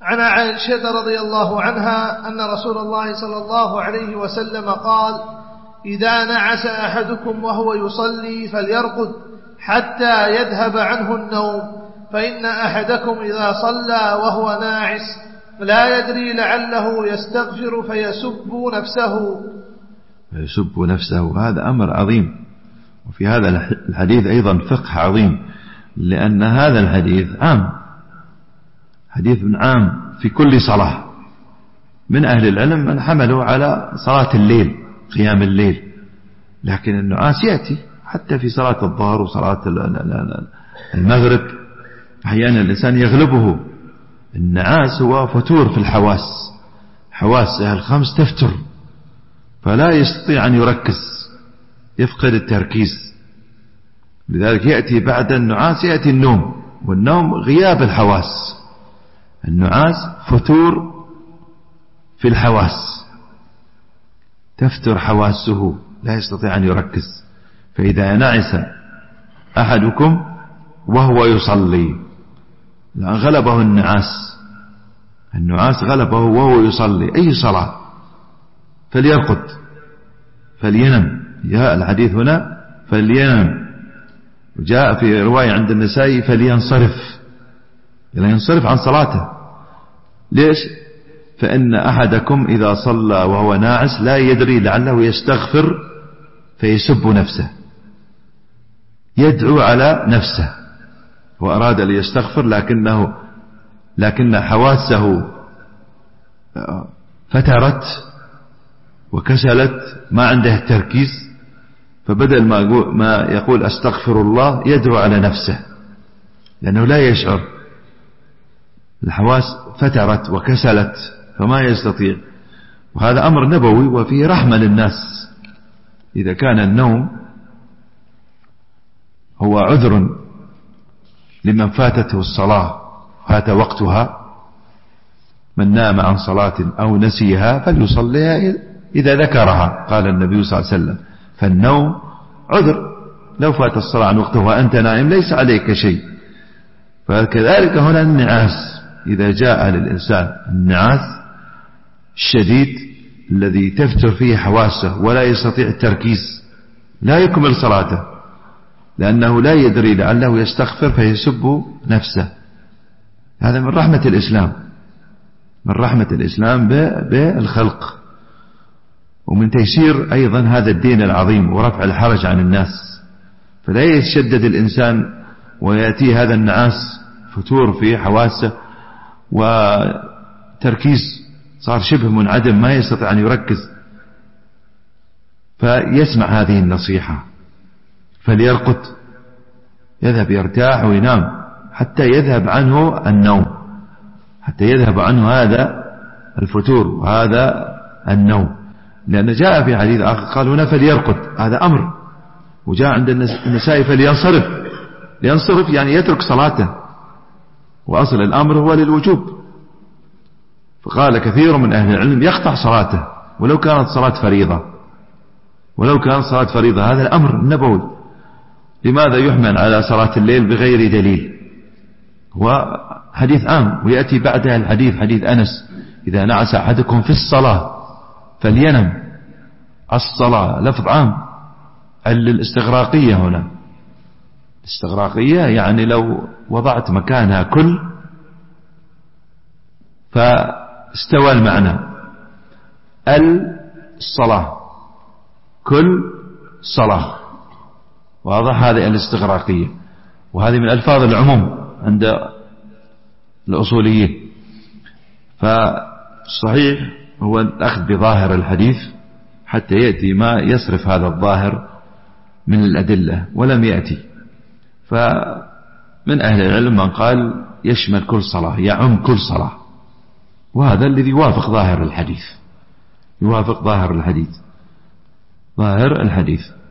عن عائشة رضي الله عنها أن رسول الله صلى الله عليه وسلم قال: إذا نعس أحدكم وهو يصلي فليرقد حتى يذهب عنه النوم، فإن أحدكم إذا صلى وهو ناعس لا يدري لعله يستغفر فيسب نفسه. هذا أمر عظيم. وفي هذا الحديث أيضا فقه عظيم، لأن هذا الحديث عام، حديث عام في كل صلاة. من أهل العلم من حملوا على صلاة الليل، قيام الليل، لكن النعاس يأتي حتى في صلاة الظهر وصلاة المغرب. أحيانا الإنسان يغلبه النعاس، هو فتور في الحواس، حواسه الخمس تفتر، فلا يستطيع أن يركز، يفقد التركيز. لذلك يأتي بعد النعاس يأتي النوم، والنوم غياب الحواس. النعاس فتور في الحواس، تفتر حواسه، لا يستطيع أن يركز. فإذا نعس أحدكم وهو يصلي، لأن غلبه النعاس غلبه وهو يصلي أي صلاة، فليرقد، فلينم. جاء الحديث هنا فلينم، وجاء في رواية عند النسائي فلينصرف، ينصرف عن صلاته. ليش؟ فإن أحدكم إذا صلى وهو ناعس لا يدري لعله يستغفر فيسب نفسه، يدعو على نفسه، وأراد أن يستغفر لكن حواسه فترت وكسلت، ما عنده التركيز، فبدل ما يقول أستغفر الله يدعو على نفسه، لأنه لا يشعر، الحواس فترت وكسلت فما يستطيع. وهذا أمر نبوي وفيه رحمة للناس. إذا كان النوم هو عذر لمن فاتته الصلاة، فات وقتها، من نام عن صلاة أو نسيها فليصليها إذا ذكرها، قال النبي صلى الله عليه وسلم. فالنوم عذر، لو فات الصلاة عن وقتها وأنت نائم ليس عليك شيء. فكذلك هنا النعاس، إذا جاء للإنسان النعاس الشديد الذي تفتر فيه حواسه ولا يستطيع التركيز، لا يكمل صلاته، لأنه لا يدري لعله يستغفر فيسب نفسه. هذا من رحمة الإسلام، من رحمة الإسلام بالخلق، ومن تيسير أيضا هذا الدين العظيم ورفع الحرج عن الناس. فلا يتشدد الإنسان ويأتي هذا النعاس، فتور في حواسه وتركيز، صار شبه منعدم، ما يستطيع أن يركز. فيسمع هذه النصيحة، فليرقد، يذهب يرتاح وينام حتى يذهب عنه النوم، حتى يذهب عنه هذا الفتور وهذا النوم. لأن جاء في حديث آخر قال هنا فليرقد، هذا أمر. وجاء عند النسائي فلينصرف، لينصرف يعني يترك صلاته، وأصل الأمر هو للوجوب. فقال كثير من أهل العلم يقطع صلاته ولو كانت صلاة فريضة، ولو كانت صلاة فريضة. هذا الأمر النبوي. لماذا يحمل على صلاة الليل بغير دليل؟ هو حديث عام، ويأتي بعدها الحديث حديث أنس: إذا نعس أحدكم في الصلاة فلينم. الصلاة لفظ عام، الاستغراقية هنا، الاستغراقية يعني لو وضعت مكانها كل فاستوى المعنى. الصلاة كل صلاة، واضح؟ هذه الاستغراقية، وهذه من ألفاظ العموم عند الأصوليين. فالصحيح هو الأخذ بظاهر الحديث حتى يأتي ما يصرف هذا الظاهر من الأدلة، ولم يأتي. فمن أهل العلم من قال يشمل كل صلاة، يعم كل صلاة، وهذا الذي يوافق ظاهر الحديث، يوافق ظاهر الحديث، ظاهر الحديث.